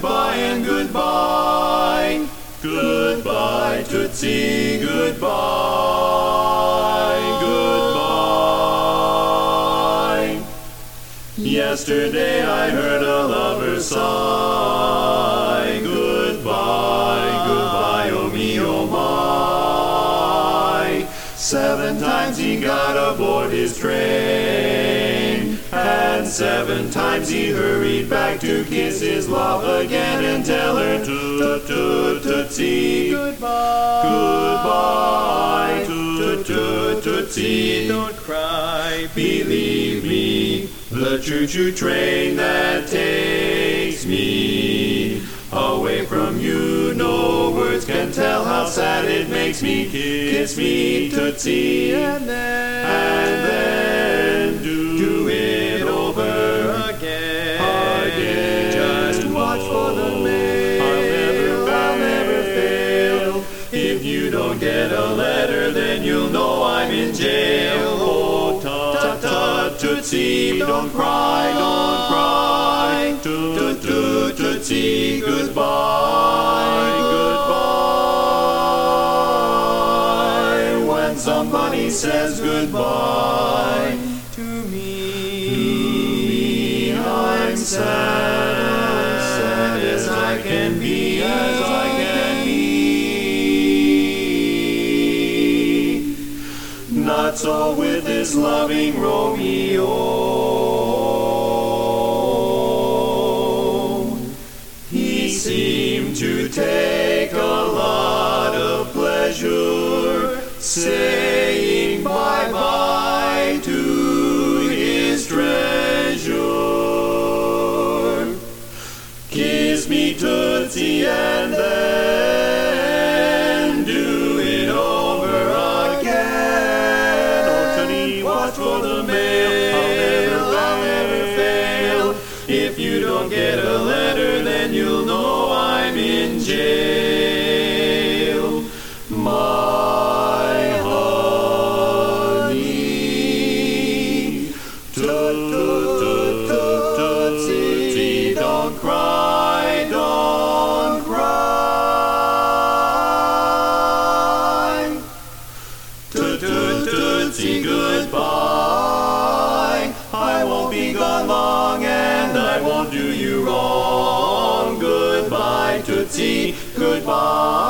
goodbye and goodbye. Goodbye, Tootsie, goodbye, goodbye. Yesterday I heard a lover sigh. Goodbye, goodbye, oh me, oh my. 7 times he got aboard his train, and 7 times he hurried back to kiss his love again and tell her Tootsie, goodbye, goodbye, Tootsie, Don't cry, believe me, the choo-choo train that takes me away from you, no words can tell how sad it makes me. Kiss me, Tootsie, and then do it over again. Just watch for the mail. I'll never fail. If you don't get a letter, then you'll know I'm in jail. Oh, tut-tut, Tootsie, don't cry, don't cry. Tootsie, goodbye, goodbye. When somebody says goodbye To me, I'm sad as I can be, as I can be. Not so with this loving Romeo. He seemed to take a lot of pleasure saying bye-bye to his treasure. Kiss me, Tootsie, and then do it over again. Oh, Tootie, watch for the mail. I'll never fail. If you don't get a letter, then you'll know I'm in jail. My honey, Tootsie, don't cry, don't cry. Tootsie, goodbye. I won't be gone long and I won't do you wrong. Goodbye, Tootsie, goodbye.